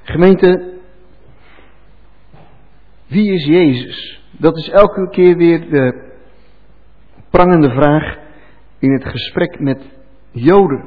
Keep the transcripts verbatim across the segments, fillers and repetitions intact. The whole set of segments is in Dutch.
Gemeente, wie is Jezus? Dat is elke keer weer de prangende vraag in het gesprek met Joden.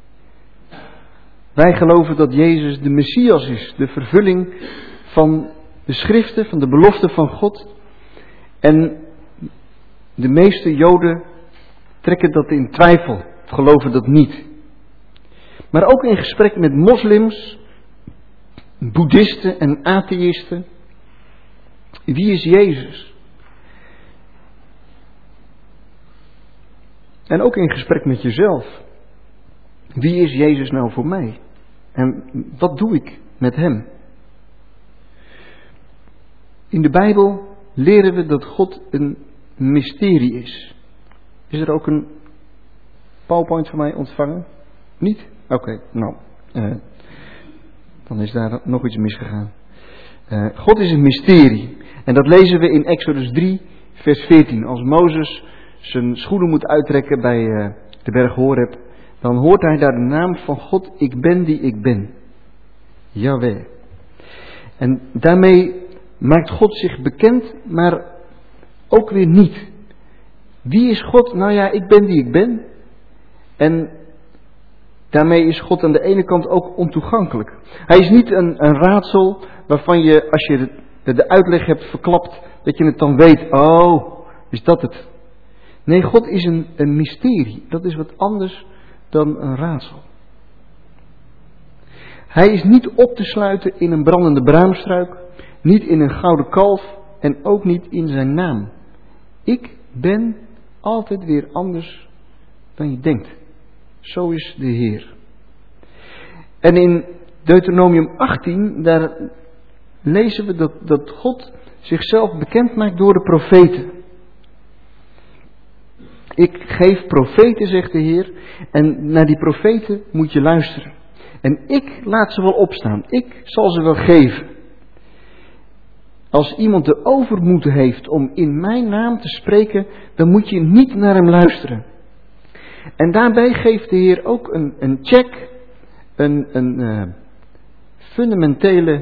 Wij geloven dat Jezus de Messias is, de vervulling van de schriften, van de belofte van God. En de meeste Joden trekken dat in twijfel, geloven dat niet. Maar ook in gesprek met moslims, boeddhisten en atheïsten. Wie is Jezus? En ook in gesprek met jezelf. Wie is Jezus nou voor mij? En wat doe ik met hem? In de Bijbel leren we dat God een mysterie is. Is er ook een PowerPoint van mij ontvangen? Niet? Oké, okay, nou. Uh, dan is daar nog iets misgegaan. Uh, God is een mysterie. En dat lezen we in Exodus drie, vers veertien. Als Mozes zijn schoenen moet uittrekken bij uh, de berg Horeb, dan hoort hij daar de naam van God, ik ben die ik ben. Jahweh. En daarmee maakt God zich bekend, maar ook weer niet. Wie is God? Nou ja, ik ben die ik ben. En daarmee is God aan de ene kant ook ontoegankelijk. Hij is niet een, een raadsel waarvan je, als je de, de uitleg hebt verklapt, dat je het dan weet. Oh, is dat het? Nee, God is een, een mysterie. Dat is wat anders dan een raadsel. Hij is niet op te sluiten in een brandende braamstruik, niet in een gouden kalf en ook niet in zijn naam. Ik ben altijd weer anders dan je denkt. Zo is de Heer. En in Deuteronomium achttien, daar lezen we dat, dat God zichzelf bekend maakt door de profeten. Ik geef profeten, zegt de Heer, en naar die profeten moet je luisteren. En ik laat ze wel opstaan. Ik zal ze wel geven. Als iemand de overmoed heeft om in mijn naam te spreken, dan moet je niet naar hem luisteren. En daarbij geeft de Heer ook een, een check, een, een uh, fundamentele,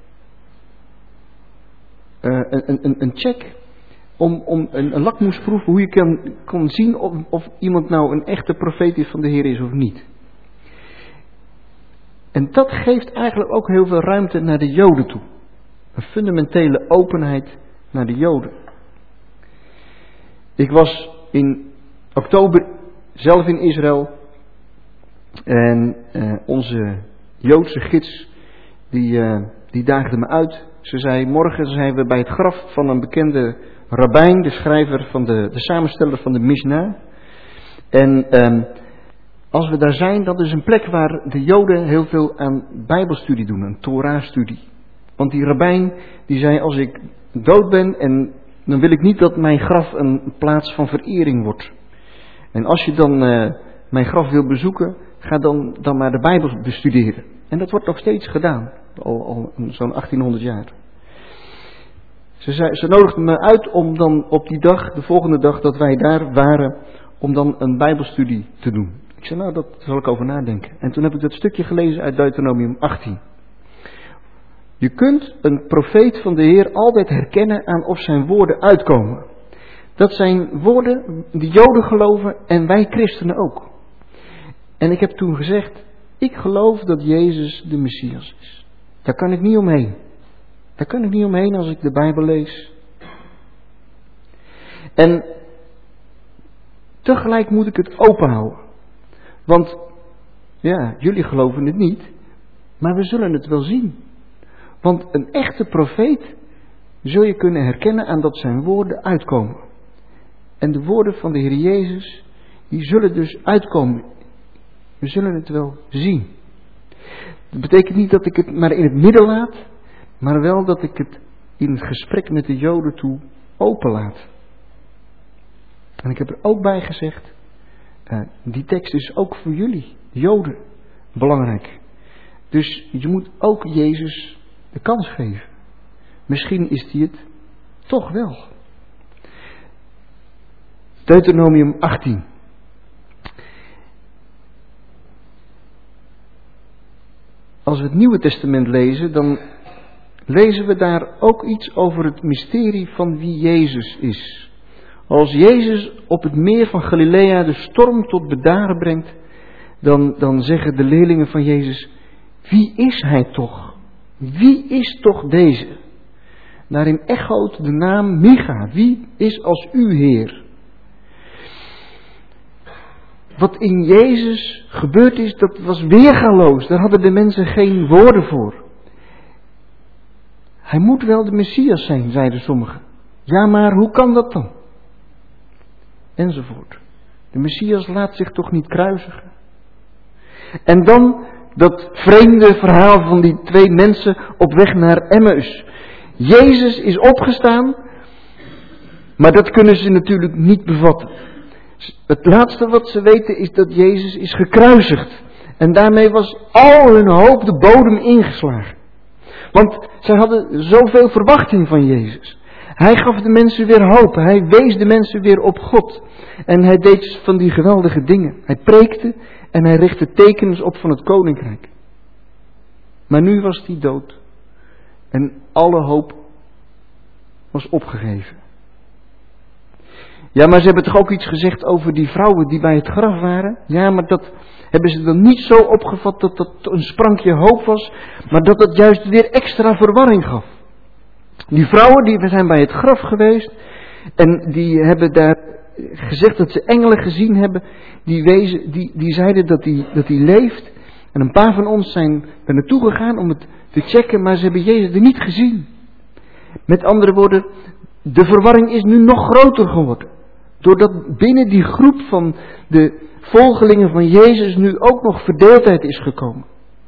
uh, een, een, een check om, om een, een lakmoesproef hoe je kan, kan zien of, of iemand nou een echte profeet is van de Heer is of niet. En dat geeft eigenlijk ook heel veel ruimte naar de Joden toe. Een fundamentele openheid naar de Joden. Ik was in oktober zelf in Israël. En uh, onze Joodse gids, die, uh, die daagde me uit. Ze zei, morgen zijn we bij het graf van een bekende rabbijn, de schrijver van de, de samensteller van de Mishnah. En um, als we daar zijn, dat is een plek waar de Joden heel veel aan Bijbelstudie doen, een Torah-studie. Want die rabbijn, die zei, als ik dood ben, en dan wil ik niet dat mijn graf een plaats van verering wordt. En als je dan uh, mijn graf wil bezoeken, ga dan, dan maar de Bijbel bestuderen. En dat wordt nog steeds gedaan, al, al zo'n achttienhonderd jaar. Ze, zei, ze nodigde me uit om dan op die dag, de volgende dag dat wij daar waren, om dan een Bijbelstudie te doen. Ik zei, nou, daar zal ik over nadenken. En toen heb ik dat stukje gelezen uit Deuteronomium achttien. Je kunt een profeet van de Heer altijd herkennen aan of zijn woorden uitkomen. Dat zijn woorden die Joden geloven en wij christenen ook. En ik heb toen gezegd, ik geloof dat Jezus de Messias is. Daar kan ik niet omheen. Daar kan ik niet omheen als ik de Bijbel lees. En tegelijk moet ik het open houden. Want, ja, jullie geloven het niet, maar we zullen het wel zien. Want een echte profeet zul je kunnen herkennen aan dat zijn woorden uitkomen. En de woorden van de Heer Jezus, die zullen dus uitkomen. We zullen het wel zien. Dat betekent niet dat ik het maar in het midden laat, maar wel dat ik het in het gesprek met de Joden toe openlaat. En ik heb er ook bij gezegd, uh, die tekst is ook voor jullie, Joden, belangrijk. Dus je moet ook Jezus de kans geven. Misschien is hij het toch wel. Deuteronomium achttien. als we het Nieuwe Testament lezen, dan lezen we daar ook iets over het mysterie van wie Jezus is. Als Jezus op het meer van Galilea de storm tot bedaren brengt, dan, dan zeggen de leerlingen van Jezus, wie is hij toch? Wie is toch deze? Daarin echoot de naam Micha. Wie is als u Heer? Wat in Jezus gebeurd is, dat was weergaloos. Daar hadden de mensen geen woorden voor. Hij moet wel de Messias zijn, zeiden sommigen. Ja, maar hoe kan dat dan? Enzovoort. De Messias laat zich toch niet kruisigen? En dan dat vreemde verhaal van die twee mensen op weg naar Emmaus. Jezus is opgestaan, maar dat kunnen ze natuurlijk niet bevatten. Het laatste wat ze weten is dat Jezus is gekruisigd. En daarmee was al hun hoop de bodem ingeslagen. Want zij hadden zoveel verwachting van Jezus. Hij gaf de mensen weer hoop. Hij wees de mensen weer op God. En hij deed van die geweldige dingen. Hij preekte en hij richtte tekens op van het koninkrijk. Maar nu was hij dood. En alle hoop was opgegeven. Ja, maar ze hebben toch ook iets gezegd over die vrouwen die bij het graf waren? Ja, maar dat hebben ze dan niet zo opgevat dat dat een sprankje hoop was, maar dat dat juist weer extra verwarring gaf. Die vrouwen die zijn bij het graf geweest en die hebben daar gezegd dat ze engelen gezien hebben, die, wezen, die, die zeiden dat hij dat die leeft. En een paar van ons zijn er naartoe gegaan om het te checken, maar ze hebben Jezus er niet gezien. Met andere woorden, de verwarring is nu nog groter geworden. Doordat binnen die groep van de volgelingen van Jezus nu ook nog verdeeldheid is gekomen.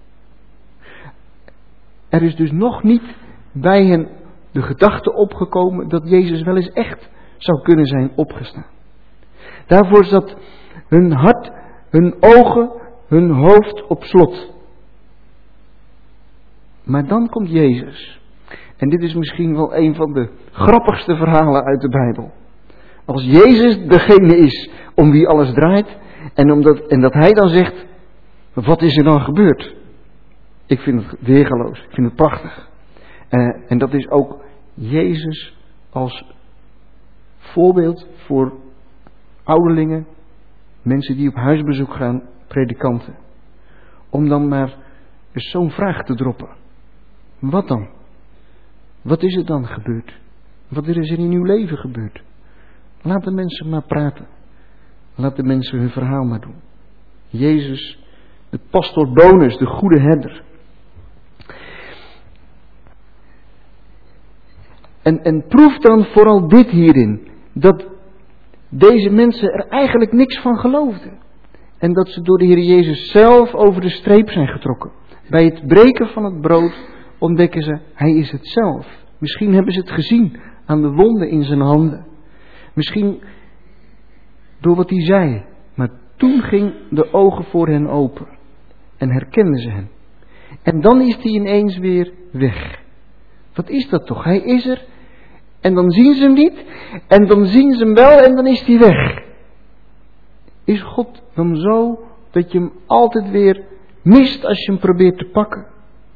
Er is dus nog niet bij hen de gedachte opgekomen dat Jezus wel eens echt zou kunnen zijn opgestaan. Daarvoor zat hun hart, hun ogen, hun hoofd op slot. Maar dan komt Jezus. En dit is misschien wel een van de grappigste verhalen uit de Bijbel. Als Jezus degene is om wie alles draait. En, omdat, en dat hij dan zegt, wat is er dan gebeurd? Ik vind het weergaloos. Ik vind het prachtig. Uh, en dat is ook Jezus als voorbeeld voor ouderlingen. Mensen die op huisbezoek gaan, predikanten. Om dan maar eens zo'n vraag te droppen. Wat dan? Wat is er dan gebeurd? Wat is er in uw leven gebeurd? Laat de mensen maar praten. Laat de mensen hun verhaal maar doen. Jezus, de pastor Bonus, de goede herder. En, en proef dan vooral dit hierin. Dat deze mensen er eigenlijk niks van geloofden. En dat ze door de Heer Jezus zelf over de streep zijn getrokken. Bij het breken van het brood ontdekken ze, hij is het zelf. Misschien hebben ze het gezien aan de wonden in zijn handen. Misschien door wat hij zei. Maar toen ging de ogen voor hen open. En herkenden ze hem. En dan is hij ineens weer weg. Wat is dat toch? Hij is er. En dan zien ze hem niet. En dan zien ze hem wel en dan is hij weg. Is God dan zo dat je hem altijd weer mist als je hem probeert te pakken?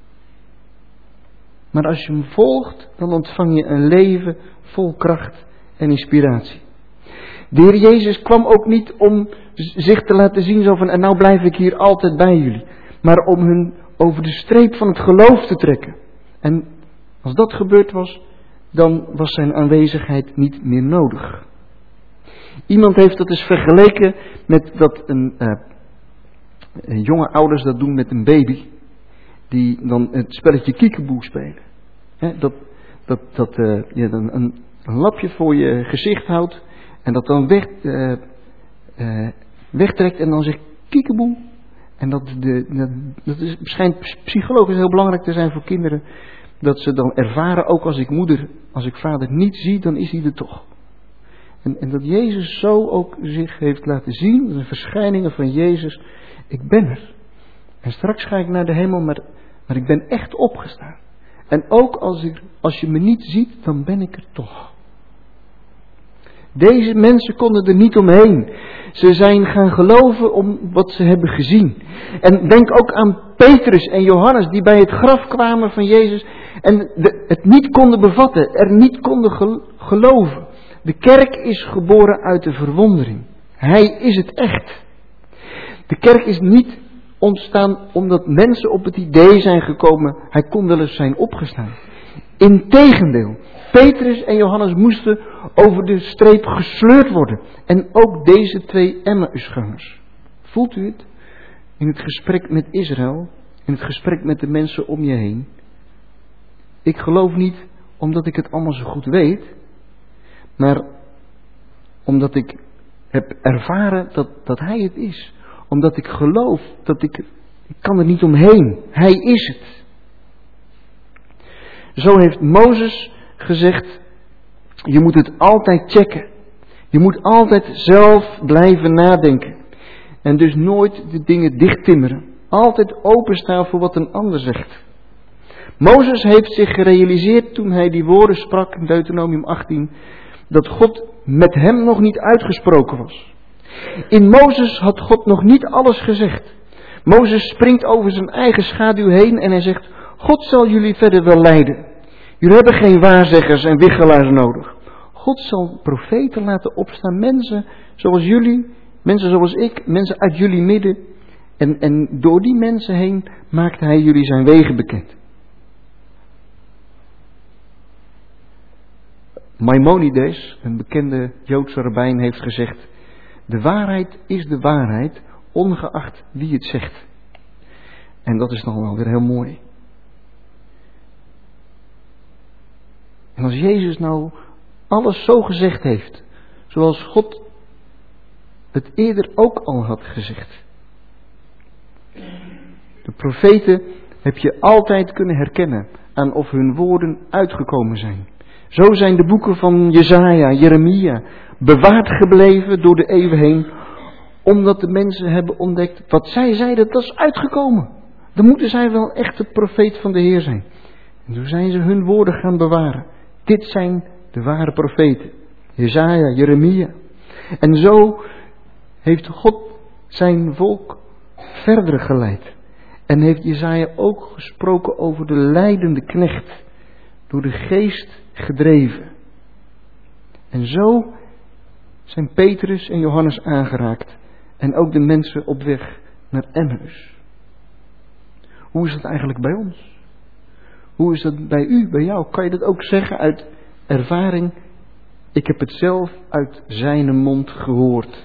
Maar als je hem volgt, dan ontvang je een leven vol kracht en inspiratie. De Heer Jezus kwam ook niet om zich te laten zien zo van, en nou blijf ik hier altijd bij jullie. Maar om hun over de streep van het geloof te trekken. En als dat gebeurd was, dan was zijn aanwezigheid niet meer nodig. Iemand heeft dat eens vergeleken met dat een, uh, een jonge ouders dat doen met een baby. Die dan het spelletje kiekeboe spelen. He, dat dat, dat uh, je dan een, een lapje voor je gezicht houdt. En dat dan weg, uh, uh, wegtrekt en dan zegt kiekeboe. En dat, de, dat, dat is, schijnt psychologisch heel belangrijk te zijn voor kinderen. Dat ze dan ervaren, ook als ik moeder, als ik vader niet zie, dan is hij er toch. En, en dat Jezus zo ook zich heeft laten zien, de verschijningen van Jezus. Ik ben er. En straks ga ik naar de hemel, maar, maar ik ben echt opgestaan. En ook als, ik, als je me niet ziet, dan ben ik er toch. Deze mensen konden er niet omheen. Ze zijn gaan geloven om wat ze hebben gezien. En denk ook aan Petrus en Johannes die bij het graf kwamen van Jezus en de, het niet konden bevatten, er niet konden gel- geloven. De kerk is geboren uit de verwondering. Hij is het echt. De kerk is niet ontstaan omdat mensen op het idee zijn gekomen, hij kon wel eens zijn opgestaan. Integendeel, Petrus en Johannes moesten over de streep gesleurd worden. En ook deze twee Emmausgangers. Voelt u het? In het gesprek met Israël, in het gesprek met de mensen om je heen. Ik geloof niet omdat ik het allemaal zo goed weet, maar omdat ik heb ervaren dat, dat hij het is. Omdat ik geloof dat ik, ik kan er niet omheen. Hij is het. Zo heeft Mozes gezegd, je moet het altijd checken. Je moet altijd zelf blijven nadenken. En dus nooit de dingen dichttimmeren. Altijd openstaan voor wat een ander zegt. Mozes heeft zich gerealiseerd toen hij die woorden sprak in Deuteronomium achttien, dat God met hem nog niet uitgesproken was. In Mozes had God nog niet alles gezegd. Mozes springt over zijn eigen schaduw heen en hij zegt, God zal jullie verder wel leiden. Jullie hebben geen waarzeggers en wichelaars nodig. God zal profeten laten opstaan, mensen zoals jullie, mensen zoals ik, mensen uit jullie midden. En, en door die mensen heen maakt hij jullie zijn wegen bekend. Maimonides, een bekende Joodse rabbijn, heeft gezegd, de waarheid is de waarheid, ongeacht wie het zegt. En dat is dan wel weer heel mooi. En als Jezus nou alles zo gezegd heeft, zoals God het eerder ook al had gezegd. De profeten heb je altijd kunnen herkennen aan of hun woorden uitgekomen zijn. Zo zijn de boeken van Jesaja, Jeremia bewaard gebleven door de eeuwen heen, omdat de mensen hebben ontdekt wat zij zeiden, dat is uitgekomen. Dan moeten zij wel echt de profeet van de Heer zijn. En toen zijn ze hun woorden gaan bewaren. Dit zijn de ware profeten. Jesaja, Jeremia. En zo heeft God zijn volk verder geleid. En heeft Jesaja ook gesproken over de lijdende knecht. Door de geest gedreven. En zo zijn Petrus en Johannes aangeraakt. En ook de mensen op weg naar Emmaus. Hoe is dat eigenlijk bij ons? Hoe is dat bij u, bij jou? Kan je dat ook zeggen uit ervaring? Ik heb het zelf uit zijn mond gehoord.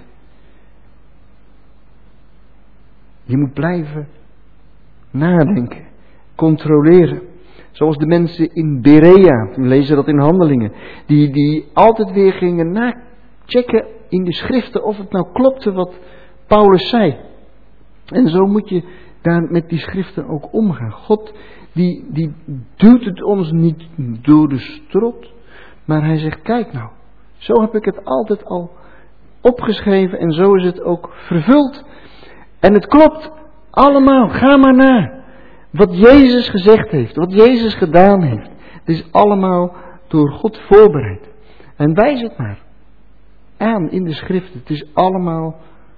Je moet blijven nadenken, controleren. Zoals de mensen in Berea, we lezen dat in Handelingen, die, die altijd weer gingen nachecken in de schriften of het nou klopte wat Paulus zei. En zo moet je daar met die schriften ook omgaan. God die, die duwt het ons niet door de strot, maar hij zegt, kijk nou, zo heb ik het altijd al opgeschreven en zo is het ook vervuld. En het klopt allemaal, ga maar na. Wat Jezus gezegd heeft, wat Jezus gedaan heeft, het is allemaal door God voorbereid. En wijs het maar aan in de schriften. Het is allemaal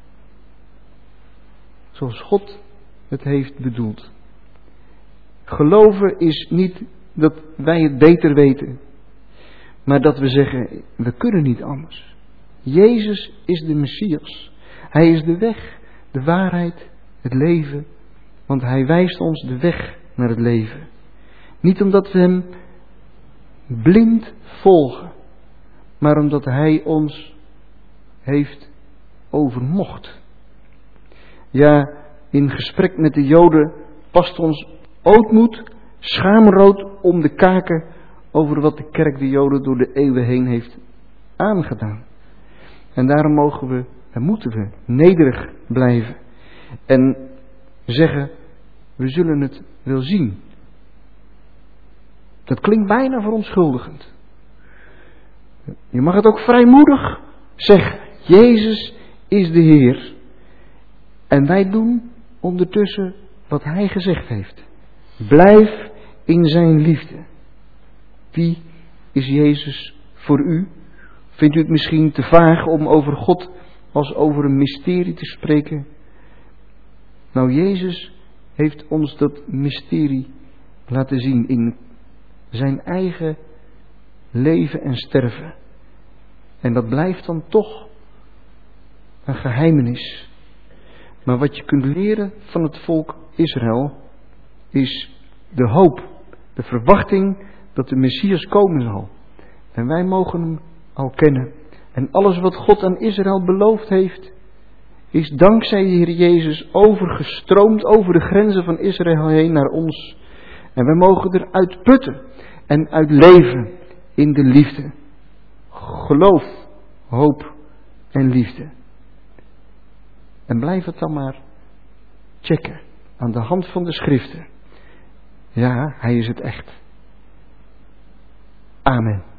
zoals God het heeft bedoeld. Geloven is niet dat wij het beter weten, maar dat we zeggen, we kunnen niet anders. Jezus is de Messias. Hij is de weg, de waarheid, het leven. Want hij wijst ons de weg naar het leven. Niet omdat we hem blind volgen, maar omdat hij ons heeft overmocht. Ja, in gesprek met de Joden past ons ootmoed schaamrood om de kaken over wat de kerk de Joden door de eeuwen heen heeft aangedaan. En daarom mogen we en moeten we nederig blijven en zeggen, we zullen het wel zien. Dat klinkt bijna verontschuldigend. Je mag het ook vrijmoedig zeggen. Jezus is de Heer. En wij doen ondertussen wat Hij gezegd heeft. Blijf in zijn liefde. Wie is Jezus voor u, Vindt u het misschien te vaag om over God als over een mysterie te spreken? Nou, Jezus heeft ons dat mysterie laten zien in zijn eigen leven en sterven. En dat blijft dan toch een geheimenis. Maar wat je kunt leren van het volk Israël is de hoop, de verwachting dat de Messias komen zal. En wij mogen hem al kennen. En alles wat God aan Israël beloofd heeft, is dankzij de Heer Jezus overgestroomd over de grenzen van Israël heen naar ons. En wij mogen eruit putten en uit leven in de liefde. Geloof, hoop en liefde. En blijf het dan maar checken aan de hand van de schriften. Ja, hij is het echt. Amen.